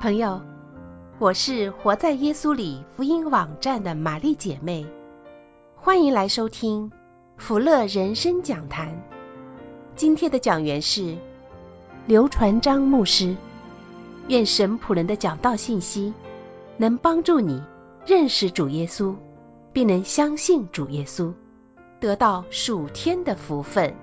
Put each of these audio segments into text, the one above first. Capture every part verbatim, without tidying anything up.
朋友，我是活在耶稣里福音网站的玛丽姐妹，欢迎来收听福乐人生讲坛。今天的讲员是刘传章牧师。愿神仆人的讲道信息能帮助你认识主耶稣，并能相信主耶稣，得到属天的福分。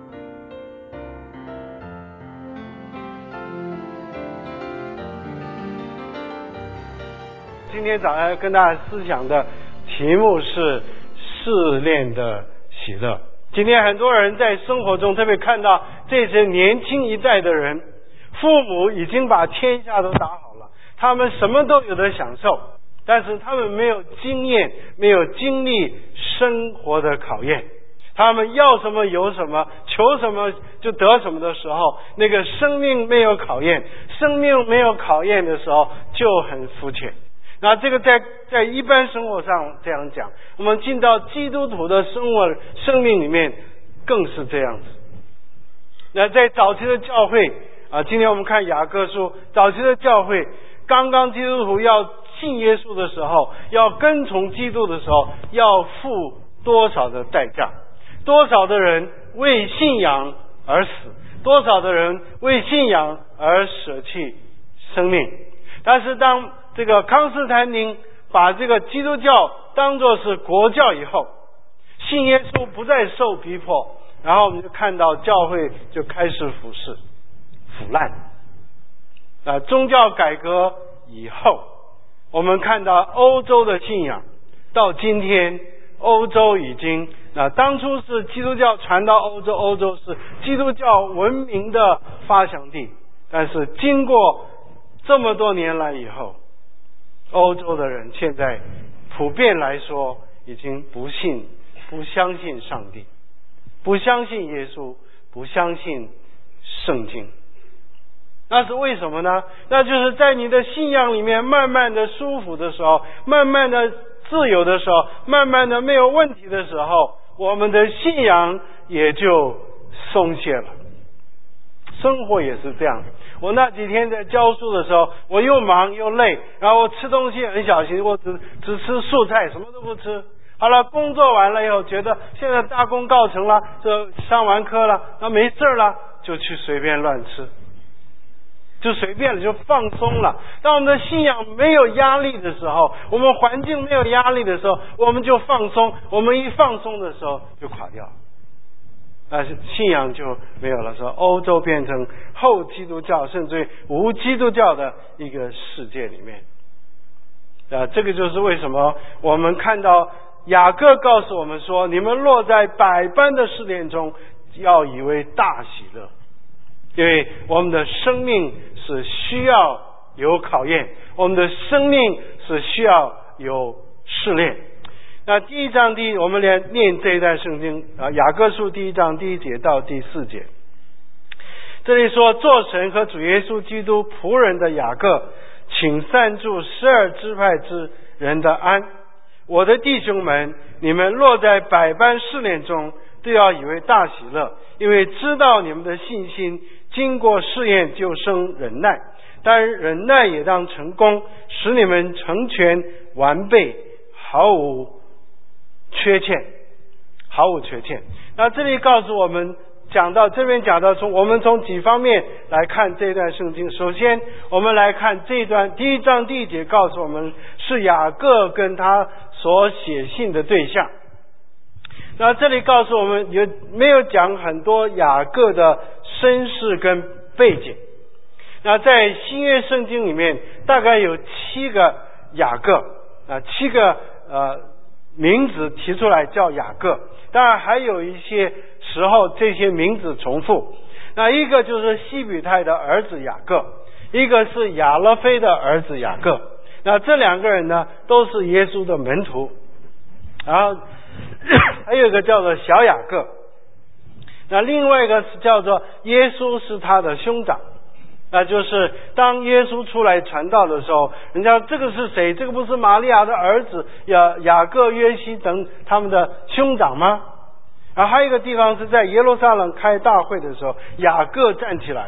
今天早上跟大家思想的题目是试炼的喜乐。今天很多人在生活中，特别看到这些年轻一代的人，父母已经把天下都打好了，他们什么都有得享受，但是他们没有经验，没有经历生活的考验。他们要什么有什么，求什么就得什么的时候，那个生命没有考验，生命没有考验的时候就很肤浅。那这个在在一般生活上这样讲，我们进到基督徒的生活生命里面更是这样子。那在早期的教会啊，今天我们看雅各书，早期的教会刚刚基督徒要信耶稣的时候，要跟从基督的时候，要付多少的代价，多少的人为信仰而死，多少的人为信仰而舍弃生命。但是当这个康斯坦丁把这个基督教当作是国教以后，信耶稣不再受逼迫，然后我们就看到教会就开始腐蚀腐烂。啊，宗教改革以后，我们看到欧洲的信仰到今天，欧洲已经那当初是基督教传到欧洲，欧洲是基督教文明的发祥地，但是经过这么多年来以后，欧洲的人现在普遍来说已经不信不相信上帝，不相信耶稣，不相信圣经。那是为什么呢？那就是在你的信仰里面慢慢的舒服的时候，慢慢的自由的时候，慢慢的没有问题的时候，我们的信仰也就松懈了。生活也是这样。我那几天在教书的时候，我又忙又累，然后我吃东西很小心，我只只吃素菜，什么都不吃。好了，工作完了以后，觉得现在大功告成了，这上完课了，那没事了，就去随便乱吃，就随便了，就放松了。当我们的信仰没有压力的时候，我们环境没有压力的时候，我们就放松。我们一放松的时候就垮掉了，但是信仰就没有了。说欧洲变成后基督教甚至于无基督教的一个世界里面啊，这个就是为什么我们看到雅各告诉我们说，你们落在百般的试炼中，要以为大喜乐，因为我们的生命是需要有考验，我们的生命是需要有试炼。那第一章第一，我们来念这一段圣经啊，雅各书第一章第一节到第四节。这里说，做神和主耶稣基督仆人的雅各，请散祝十二支派之人的安。我的弟兄们，你们落在百般试炼中，都要以为大喜乐，因为知道你们的信心经过试验就生忍耐，但忍耐也当成功，使你们成全完备，毫无缺欠，毫无缺欠。那这里告诉我们，讲到这边讲到从我们从几方面来看这段圣经。首先我们来看这一段第一章第一节，告诉我们是雅各跟他所写信的对象。那这里告诉我们有没有讲很多雅各的身世跟背景。那在新约圣经里面大概有七个雅各啊，七个呃名字提出来叫雅各，当然还有一些时候这些名字重复。那一个就是西比泰的儿子雅各，一个是亚勒菲的儿子雅各。那这两个人呢都是耶稣的门徒。然后还有一个叫做小雅各，那另外一个是叫做耶稣是他的兄长。那就是当耶稣出来传道的时候，人家这个是谁？这个不是玛利亚的儿子雅雅各、约西等他们的兄长吗？然后还有一个地方是在耶路撒冷开大会的时候，雅各站起来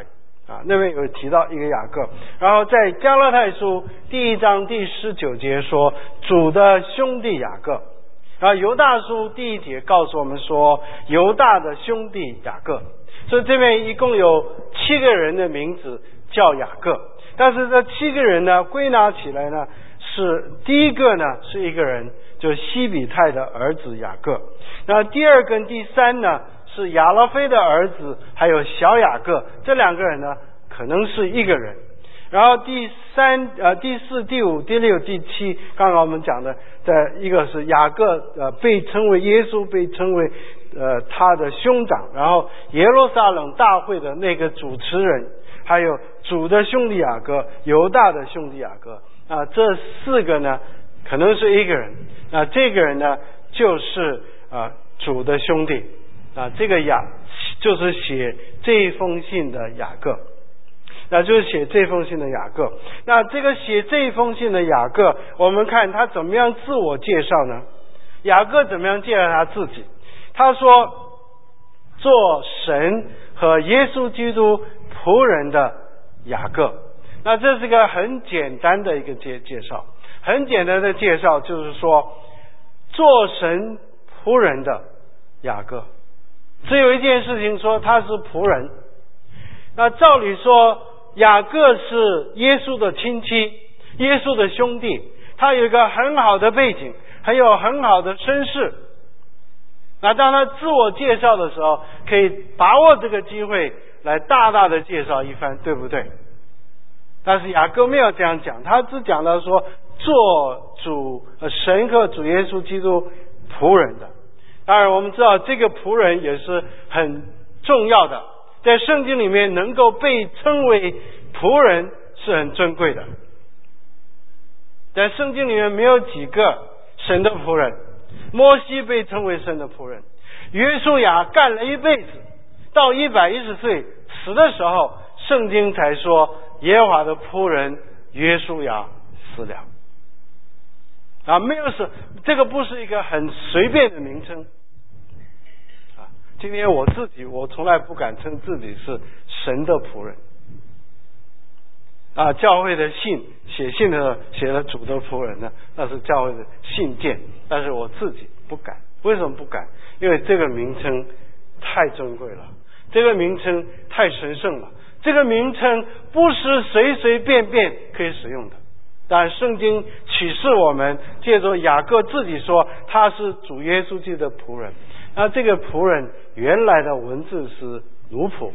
啊，那边有提到一个雅各。然后在加拉太书第一章第十九节说主的兄弟雅各。然后犹大书第一节告诉我们说犹大的兄弟雅各。所以这边一共有七个人的名字叫雅各，但是这七个人呢归纳起来呢，是第一个呢是一个人，就是西比泰的儿子雅各。那第二跟第三呢是亚拉菲的儿子还有小雅各，这两个人呢可能是一个人。然后第三呃第四第五第六第七，刚刚我们讲的的一个是雅各呃被称为耶稣被称为呃他的兄长，然后耶路撒冷大会的那个主持人，还有主的兄弟雅各，犹大的兄弟雅各啊，这四个呢可能是一个人。那这个人呢就是啊主的兄弟啊，这个雅就是写这一封信的雅各，那就是写这封信的雅各。那这个写这一封信的雅各，我们看他怎么样自我介绍呢？雅各怎么样介绍他自己？他说做神和耶稣基督仆人的雅各。那这是个很简单的一个介介绍，很简单的介绍，就是说做神仆人的雅各。只有一件事情说他是仆人。那照理说雅各是耶稣的亲戚，耶稣的兄弟，他有一个很好的背景，很有很好的身世。那当他自我介绍的时候，可以把握这个机会来大大的介绍一番，对不对？但是雅各没有这样讲，他只讲到说做主神和主耶稣基督仆人的。当然我们知道这个仆人也是很重要的，在圣经里面能够被称为仆人是很尊贵的。在圣经里面没有几个神的仆人，摩西被称为神的仆人，约书亚干了一辈子，到一百一十岁死的时候，圣经才说耶和华的仆人约书亚死了。啊，没有是这个不是一个很随便的名称。啊，今天我自己我从来不敢称自己是神的仆人。啊，教会的信写信的写了主的仆人呢，那是教会的信件，但是我自己不敢。为什么不敢？因为这个名称太珍贵了，这个名称太神圣了，这个名称不是随随便便可以使用的。但圣经启示我们，借着雅各自己说他是主耶稣基督的仆人。那这个仆人原来的文字是奴仆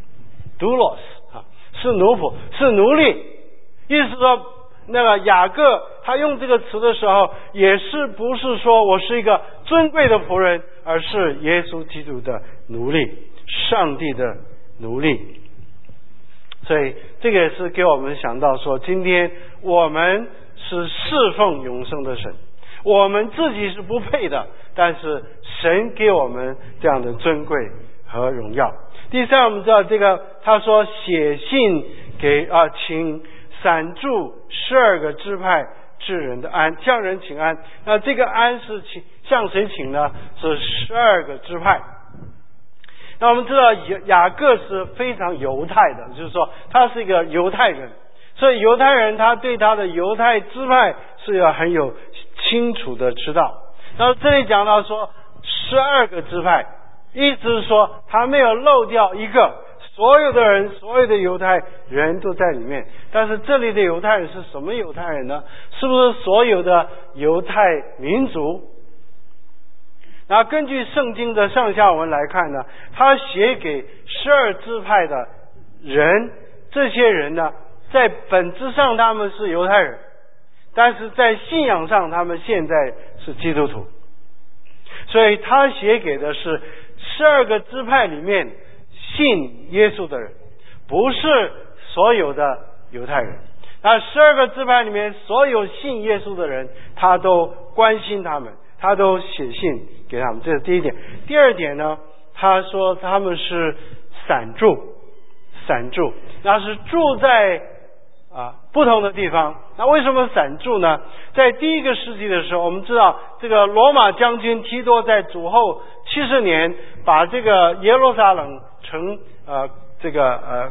doulos 啊，是奴仆，是奴隶。意思说那个雅各他用这个词的时候，也是不是说我是一个尊贵的仆人，而是耶稣基督的奴隶，上帝的奴隶。所以这个也是给我们想到说，今天我们是侍奉永生的神，我们自己是不配的，但是神给我们这样的尊贵和荣耀。第三，我们知道这个他说写信给啊，请散住十二个支派之人的安，向人请安。那这个安是请向谁请呢？是十二个支派。那我们知道雅各是非常犹太的，就是说他是一个犹太人，所以犹太人他对他的犹太支派是要很有清楚的知道。然后这里讲到说十二个支派，意思是说他没有漏掉一个，所有的人，所有的犹太人都在里面。但是这里的犹太人是什么犹太人呢？是不是所有的犹太民族？那根据圣经的上下文来看呢，他写给十二支派的人，这些人呢，在本质上他们是犹太人，但是在信仰上他们现在是基督徒。所以他写给的是十二个支派里面信耶稣的人，不是所有的犹太人。那十二个支派里面所有信耶稣的人，他都关心他们，他都写信给他们，这是第一点。第二点呢，他说他们是散住，散住，那是住在啊不同的地方。那为什么散住呢？在第一个世纪的时候，我们知道这个罗马将军提多在主后七十年把这个耶路撒冷城呃这个呃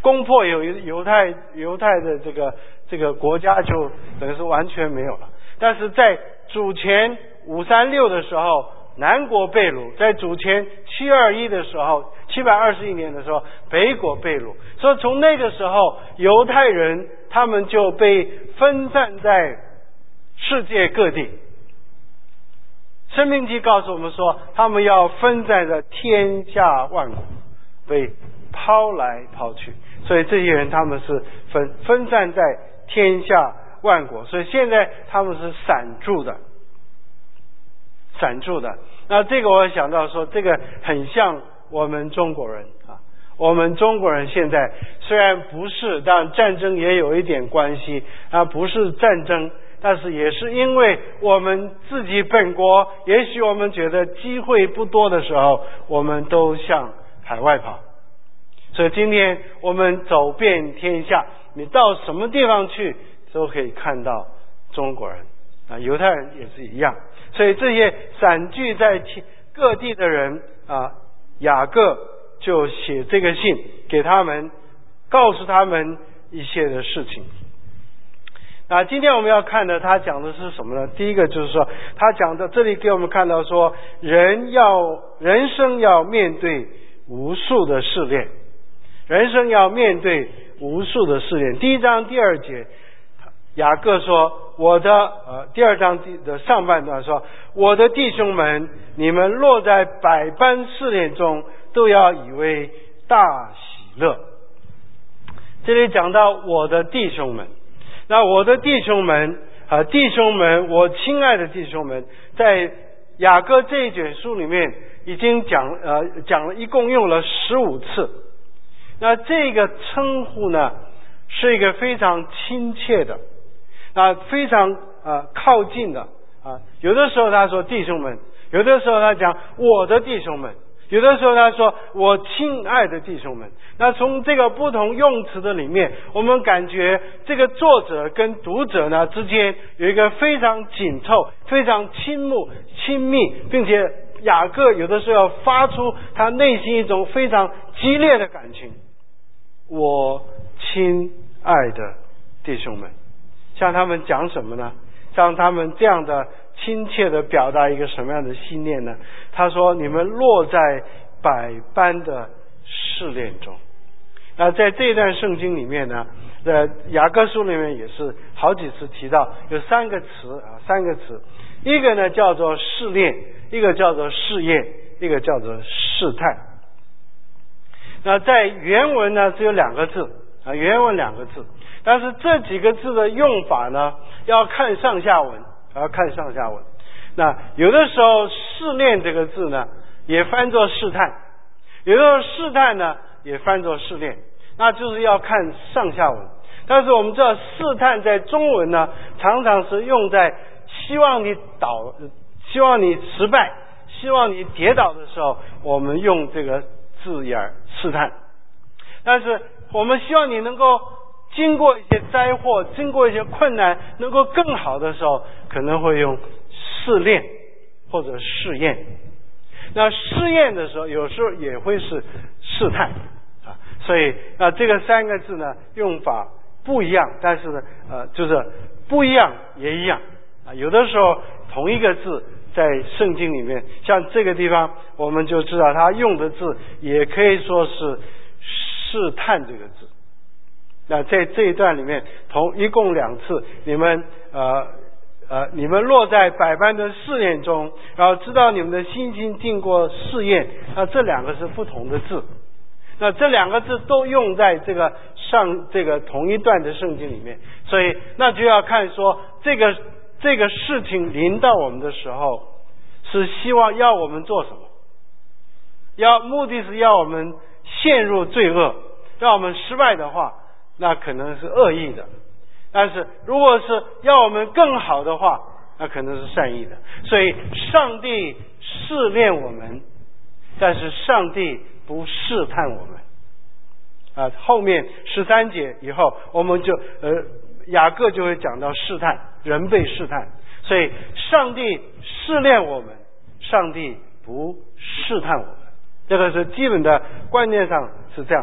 攻破犹犹太犹太的这个这个国家，就等于是完全没有了。但是在主前五三六的时候，南国被掳；在主前七二一的时候，七百二十一年的时候，北国被掳。所以从那个时候，犹太人他们就被分散在世界各地。申命记告诉我们说，他们要分散在天下万国，被抛来抛去。所以这些人他们是分分散在天下万国，所以现在他们是散住的，散住的。那这个我想到说，这个很像我们中国人啊。我们中国人现在虽然不是，但战争也有一点关系啊，不是战争，但是也是因为我们自己本国，也许我们觉得机会不多的时候，我们都向海外跑。所以今天我们走遍天下，你到什么地方去都可以看到中国人啊，犹太人也是一样。所以这些散居在各地的人啊，雅各就写这个信给他们，告诉他们一些的事情。那今天我们要看的，他讲的是什么呢？第一个就是说，他讲的这里给我们看到说，人要人生要面对无数的试炼，人生要面对无数的试炼。第一章第二节，雅各说，我的呃，第二章的上半段说，我的弟兄们，你们落在百般试炼中，都要以为大喜乐。这里讲到我的弟兄们，那我的弟兄们啊、呃，弟兄们，我亲爱的弟兄们，在雅各这一卷书里面已经讲呃讲了，一共用了十五次。那这个称呼呢，是一个非常亲切的，那非常呃靠近的啊。有的时候他说弟兄们，有的时候他讲我的弟兄们，有的时候他说我亲爱的弟兄们。那从这个不同用词的里面，我们感觉这个作者跟读者呢之间有一个非常紧凑、非常亲慕、亲密，并且雅各有的时候要发出他内心一种非常激烈的感情。我亲爱的弟兄们，向他们讲什么呢？向他们这样的亲切的表达一个什么样的信念呢？他说，你们落在百般的试炼中。那在这一段圣经里面呢，在雅各书里面也是好几次提到，有三个词啊，三个词，一个呢叫做试炼，一个叫做试验，一个叫做试探。那在原文呢只有两个字啊，原文两个字，但是这几个字的用法呢要看上下文，要看上下文。那有的时候试炼这个字呢也翻作试探，有的时候试探呢也翻作试炼，那就是要看上下文。但是我们知道试探在中文呢常常是用在希望你倒希望你失败，希望你跌倒的时候，我们用这个字眼试探。但是我们希望你能够经过一些灾祸，经过一些困难，能够更好的时候，可能会用试炼或者试验。那试验的时候有时候也会是试探啊，所以那这个三个字呢用法不一样，但是呢呃就是不一样也一样啊。有的时候同一个字在圣经里面，像这个地方我们就知道他用的字也可以说是试探这个字。那在这一段里面同一共两次，你们呃呃你们落在百般的试验中，然后知道你们的心情经过试验，那这两个是不同的字。那这两个字都用在这个上这个同一段的圣经里面，所以那就要看说这个这个事情临到我们的时候，是希望要我们做什么？要目的是要我们陷入罪恶，让我们失败的话，那可能是恶意的；但是如果是要我们更好的话，那可能是善意的。所以上帝试炼我们，但是上帝不试探我们啊。后面十三节以后，我们就呃雅各就会讲到试探，人被试探。所以上帝试炼我们，上帝不试探我们，这个是基本的观念上是这样子。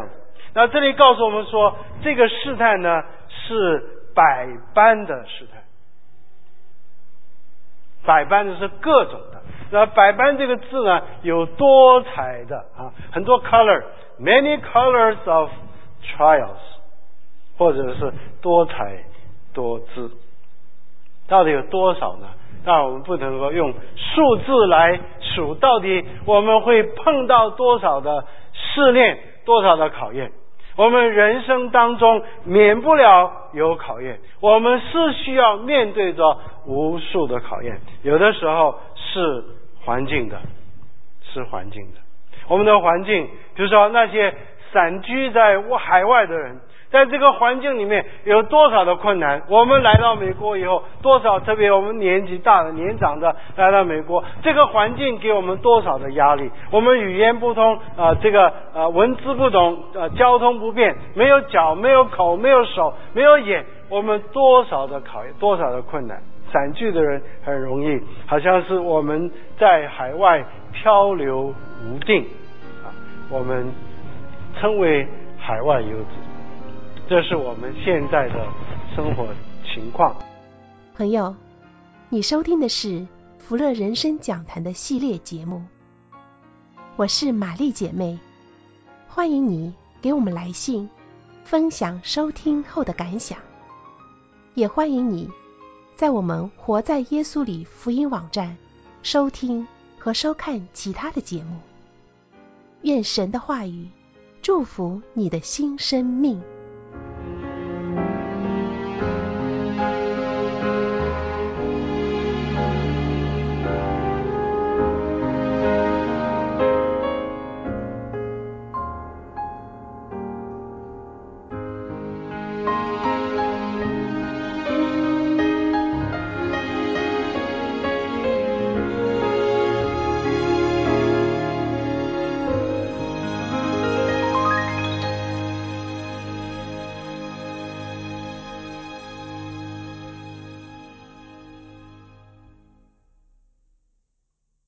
那这里告诉我们说，这个试探呢是百般的试探，百般的是各种的。那百般这个字呢，有多彩的啊，很多 color，many colors of trials， 或者是多彩多姿。到底有多少呢？当然我们不能够用数字来数，到底我们会碰到多少的试炼，多少的考验。我们人生当中免不了有考验，我们是需要面对着无数的考验，有的时候是环境的，是环境的。我们的环境，比如说那些散居在海外的人，在这个环境里面有多少的困难，我们来到美国以后，多少特别我们年纪大的年长的来到美国，这个环境给我们多少的压力，我们语言不通啊、呃，这个呃文字不懂，呃交通不便，没有脚没有口没有手没有眼，我们多少的考验，多少的困难。散居的人很容易好像是我们在海外漂流无定啊，我们称为海外游子，这是我们现在的生活情况。 朋友，你收听的是福乐人生讲坛的系列节目，我是玛丽姐妹，欢迎你给我们来信分享收听后的感想，也欢迎你在我们活在耶稣里福音网站收听和收看其他的节目。愿神的话语祝福你的新生命。